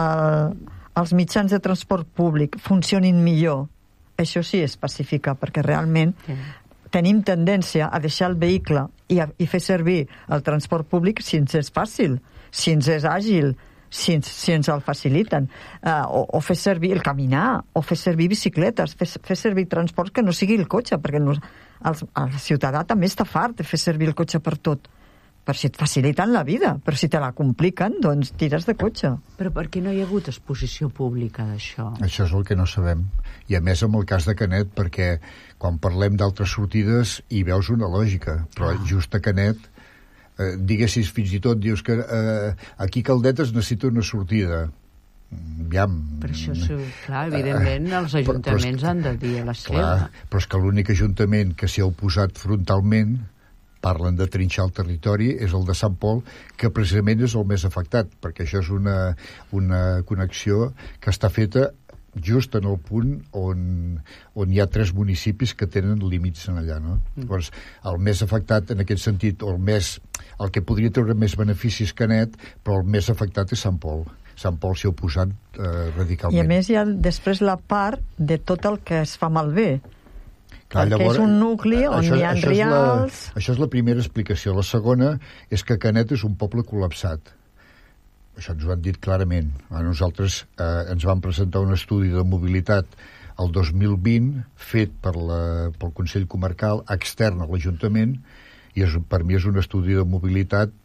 els mitjans de transport públic funcionin millor, això sí és pacificar, perquè realment tenim tendència a deixar el vehicle i fer servir el transport públic si ens és fàcil, si ens és àgil, si ens el faciliten, o fer servir el caminar, o fer servir bicicletes, fer servir transport que no sigui el cotxe, perquè el ciutadà també està fart de fer servir el cotxe per tot. Per si et faciliten la vida, però si te la compliquen, doncs tires de cotxe. Però per què no hi ha hagut exposició pública d'això? Això és el que no sabem. I a més amb el cas de Canet, perquè quan parlem d'altres sortides hi veus una lògica, però just a Canet, diguessis fins i tot, dius que aquí Caldetes necessita una sortida. Aviam. Per això, clar, evidentment, els ajuntaments han de dir la seva. Clar, però és que l'únic ajuntament que s'hi ha oposat frontalment, parlen de trinxar el territori, és el de Sant Pol, que precisament és el més afectat, perquè això és una connexió que està feta just en el punt on hi ha 3 municipis que tenen límits en allà, no? Llavors, el més afectat en aquest sentit, el que podria treure més beneficis Canet, però el més afectat és Sant Pol. Sant Pol s'hi ha oposat radicalment. I a més hi ha després la part de tot el que es fa malbé. Clar, perquè llavors, és un nucli on hi ha rials... Això és la primera explicació. La segona és que Canet és un poble col·lapsat. Això ens ho han dit clarament. Nosaltres ens vam presentar un estudi de mobilitat el 2020 fet pel Consell Comarcal extern a l'Ajuntament i per mi és un estudi de mobilitat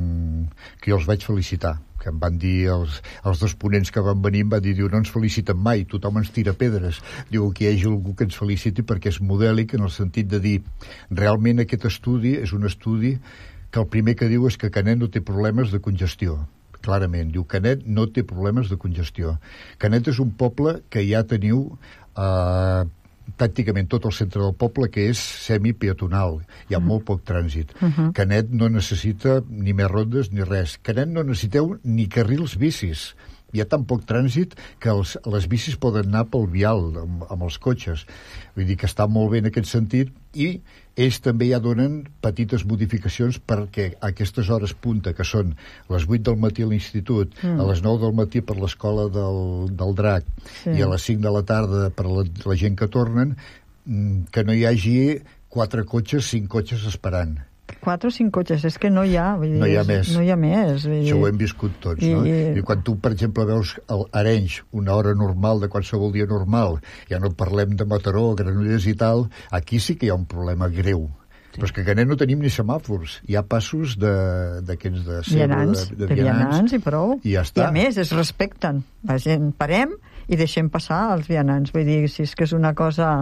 que jo els vaig felicitar, que em van dir els 2 ponents que van venir, em van dir, no ens feliciten mai, tothom ens tira pedres. Diu que hi hagi algú que ens feliciti perquè és modèlic en el sentit de dir realment aquest estudi és un estudi que el primer que diu és que Canet no té problemes de congestió. Clarament, diu Canet no té problemes de congestió. Canet és un poble que ja teniu pràcticament tot el centre del poble que és semipeatonal, hi ha molt poc trànsit. Canet no necessita ni més rondes ni res. Canet no necessiteu ni carrils bicis. Hi ha tan poc trànsit que les bicis poden anar pel vial amb els cotxes. Vull dir que està molt bé en aquest sentit i ells també ja donen petites modificacions perquè a aquestes hores punta, que són les 8 del matí a l'institut, a les 9 del matí per l'escola del Drac i a les 5 de la tarda per la gent que tornen, que no hi hagi 4 cotxes, 5 cotxes esperant. 4 o 5 cotxes, és que no hi ha. Vull dir, no hi ha més. No hi ha més. Això ho hem viscut tots, no? I quan tu, per exemple, veus Arenys, una hora normal de qualsevol dia normal, ja no parlem de Mataró, Granollers i tal, aquí sí que hi ha un problema greu. Sí. Però és que a Canet no tenim ni semàfors. Hi ha passos d'aquests de vianants, de vianants i prou. I ja està. I a més, es respecten. La gent parem i deixem passar els vianants. Vull dir, si és que és una cosa...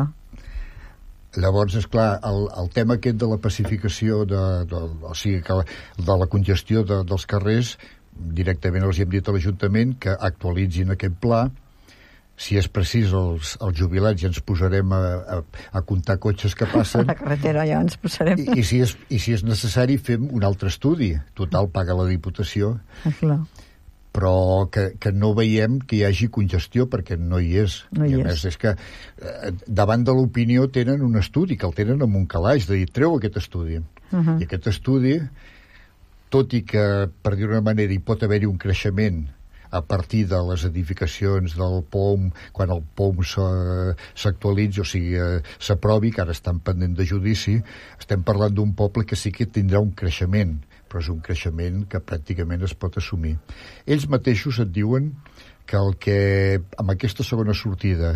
Llavors, és clar, el tema aquest de la pacificació, o sigui, de la congestió dels carrers, directament els hem dit a l'Ajuntament que actualitzin aquest pla si és precís, els jubilats ja ens posarem a comptar cotxes que passen. A la carretera ja ens posarem. I si és necessari, fem un altre estudi. Total, paga la Diputació. Clar. Però que no veiem que hi hagi congestió, perquè no hi és. No hi I a més, és que davant de l'opinió tenen un estudi, que el tenen en un calaix, de dir, treu aquest estudi. I aquest estudi, tot i que, per dir-ho d'una manera, hi pot haver-hi un creixement a partir de les edificacions del POM, quan el POM s'actualitzi, o sigui, s'aprovi, que ara estan pendent de judici, estem parlant d'un poble que sí que tindrà un creixement, però és un creixement que pràcticament es pot assumir. Ells mateixos et diuen que el que amb aquesta segona sortida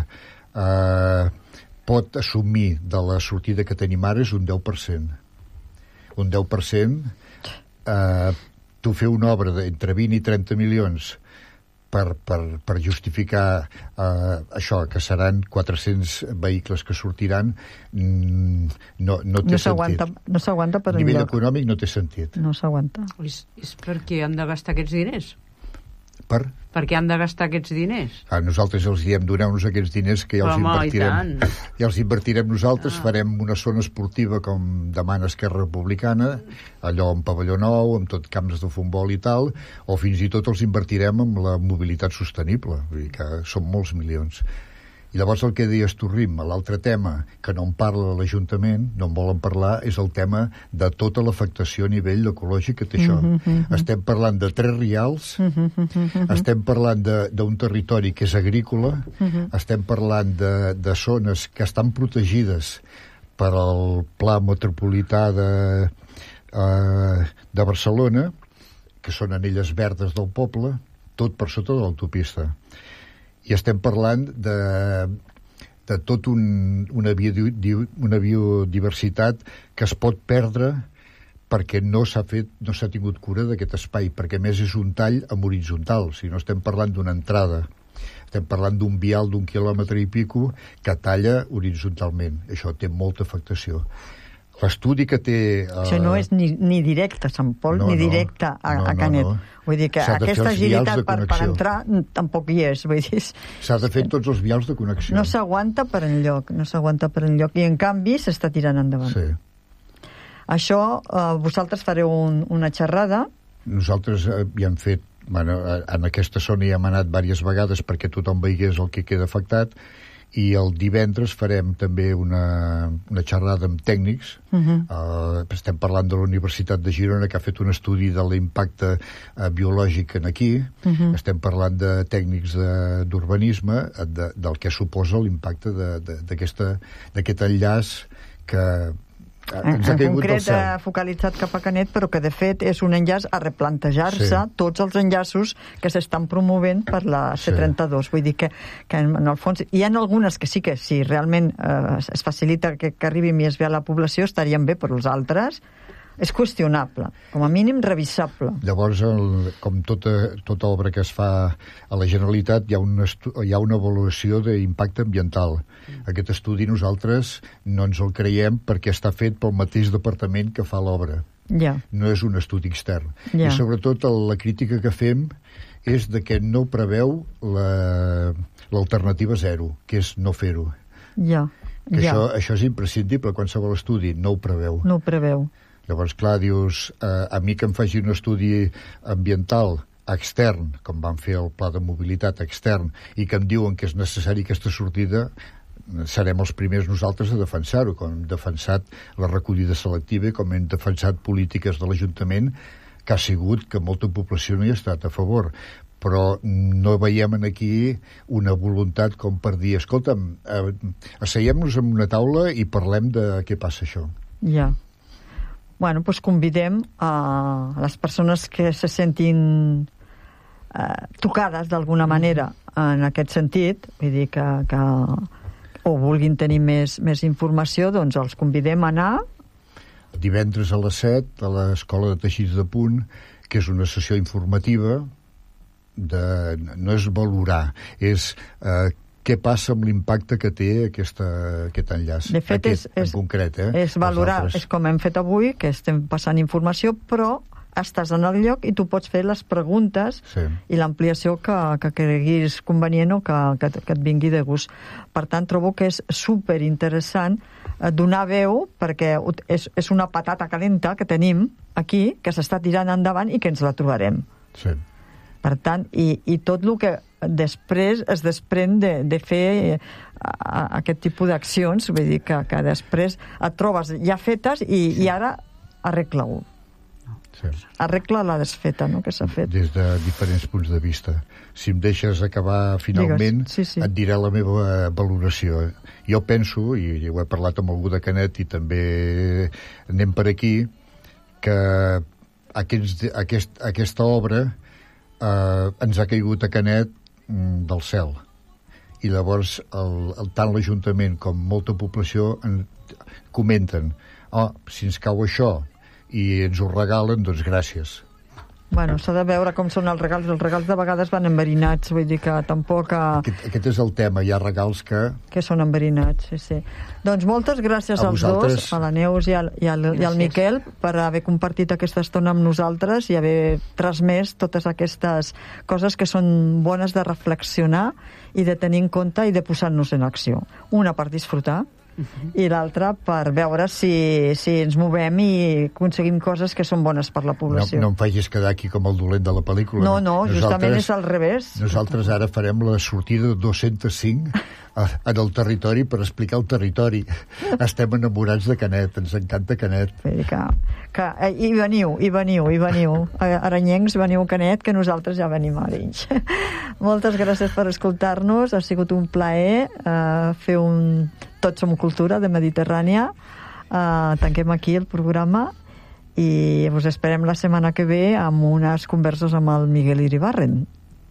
pot assumir de la sortida que tenim ara és un 10%. Un 10%, tu fer una obra d'entre 20 i 30 milions per justificar això, que seran 400 vehicles que sortiran, no té sentit. No s'aguanta per enlloc. A nivell enlloc. econòmic no té sentit. No s'aguanta. És perquè han de gastar aquests diners? Per què han de gastar aquests diners? Nosaltres els diem, doneu-nos aquests diners que ja els invertirem. Ja els invertirem nosaltres, farem una zona esportiva com demana Esquerra Republicana, allò amb pavelló nou, amb tot camps de futbol i tal, o fins i tot els invertirem en la mobilitat sostenible, vull dir que són molts milions. I llavors el que deies tu, Rim, l'altre tema que no en parla l'Ajuntament, no en volen parlar, és el tema de tota l'afectació a nivell ecològic que té això. Estem parlant de 3 rials, estem parlant d'un territori que és agrícola, estem parlant de zones que estan protegides per al Pla Metropolità de Barcelona, que són anelles verdes del poble, tot per sota de l'autopista. I estem parlant de tot una biodiversitat que es pot perdre perquè no s'ha tingut cura d'aquest espai, perquè a més és un tall amb horitzontal, si no estem parlant d'una entrada, estem parlant d'un vial d'1 quilòmetre i pico que talla horitzontalment. Això té molta afectació. L'estudi que té... Això no és ni directe a Sant Pol, ni directe a Canet. Vull dir que aquesta agilitat per entrar tampoc hi és. S'ha de fer tots els vials de connexió. No s'aguanta per enlloc, i en canvi s'està tirant endavant. Sí. Això, vosaltres fareu una xerrada? Nosaltres hi hem fet, en aquesta zona hi hem anat diverses vegades perquè tothom veigués el que queda afectat, i el divendres farem també una xerrada amb tècnics. Estem parlant de la Universitat de Girona, que ha fet un estudi de l'impacte biològic aquí. Estem parlant de tècnics d'urbanisme, del que suposa l'impacte d'aquest enllaç que en concret focalitzat cap a Canet, però que de fet és un enllaç a replantejar-se tots els enllaços que s'estan promovent per la C32. Vull dir que en el fons hi ha algunes que sí que si realment es facilita que arribi més bé a la població estarien bé, però els altres és qüestionable, com a mínim revisable. Llavors, com tota obra que es fa a la Generalitat, hi ha una avaluació d'impacte ambiental. Aquest estudi nosaltres no ens el creiem perquè està fet pel mateix departament que fa l'obra. No és un estudi extern. I sobretot la crítica que fem és de que no preveu l'alternativa zero, que és no fer-ho. Això és imprescindible, qualsevol estudi no ho preveu. No ho preveu. Llavors, clar, dius, a mi que em faci un estudi ambiental extern, com van fer el pla de mobilitat extern, i que em diuen que és necessari aquesta sortida, serem els primers nosaltres a defensar-ho, com hem defensat la recollida selectiva i com hem defensat polítiques de l'Ajuntament que ha sigut que molta població no hi ha estat a favor. Però no veiem aquí una voluntat com per dir, escolta'm, asseiem-nos en una taula i parlem de què passa això. Bueno, doncs convidem a les persones que se sentin tocades d'alguna manera en aquest sentit, vull dir que o vulguin tenir més informació, doncs els convidem a anar. Divendres a les 7 a l'Escola de Teixits de Punt, que és una sessió informativa, no és valorar, és què passa amb l'impacte que té aquest enllaç. De fet, en concret, és valorar, és com hem fet avui, que estem passant informació, però estàs en el lloc i tu pots fer les preguntes i l'ampliació que creguis convenient o que et vingui de gust. Per tant, trobo que és superinteressant donar veu, perquè és una patata calenta que tenim aquí, que s'està tirant endavant i que ens la trobarem. Sí. Per tant, i tot el que després es desprèn de fer aquest tipus d'accions, vull dir que després et trobes ja fetes i ara arregla-ho. Sí. Arregla la desfeta, no?, que s'ha fet. Des de diferents punts de vista. Si em deixes acabar finalment, et diré la meva valoració. Jo penso, i ho he parlat amb algú de Canet i també anem per aquí, que aquesta obra ens ha caigut a Canet del cel. I llavors tant l'Ajuntament com molta població comenten si ens cau això i ens ho regalen, doncs gràcies. Bueno, s'ha de veure com són els regals. Els regals de vegades van enverinats, vull dir que tampoc... Aquest és el tema, hi ha regals que són enverinats, sí. Doncs moltes gràcies als dos, a la Neus i al Miquel, per haver compartit aquesta estona amb nosaltres i haver transmès totes aquestes coses que són bones de reflexionar i de tenir en compte i de posar-nos en acció. Una per disfrutar, i l'altra per veure si ens movem i aconseguim coses que són bones per la població. No em facis quedar aquí com el dolent de la pel·lícula. No, justament és al revés. Nosaltres ara farem la sortida 205 en el territori per explicar el territori. Estem enamorats de Canet, ens encanta Canet. I veniu. Aranyencs, veniu a Canet, que nosaltres ja venim a Arenys. Moltes gràcies per escoltar-nos, ha sigut un plaer fer un Tots som cultura de Mediterrània. Tanquem aquí el programa i us esperem la setmana que ve amb unes converses amb el Miguel Iribarren.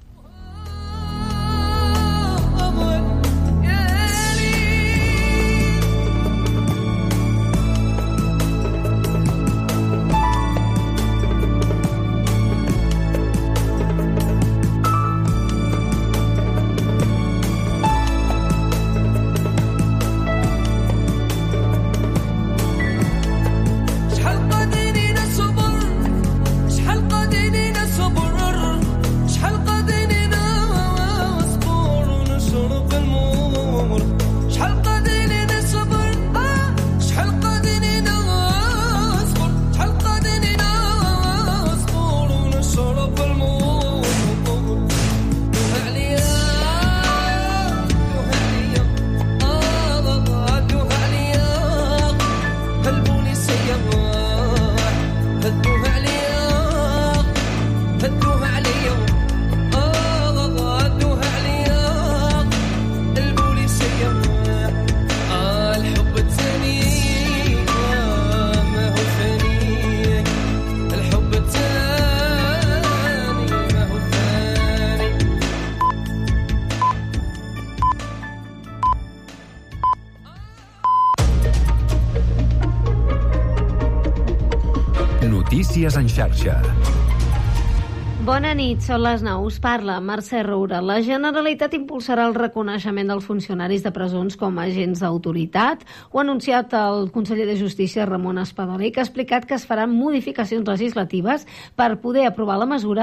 Notícies en xarxa. Bona nit, són les 9. Us parla Mercè Roura. La Generalitat impulsarà el reconeixement dels funcionaris de presons com a agents d'autoritat. Ho ha anunciat el conseller de Justícia, Ramon Espadaler, que ha explicat que es faran modificacions legislatives per poder aprovar la mesura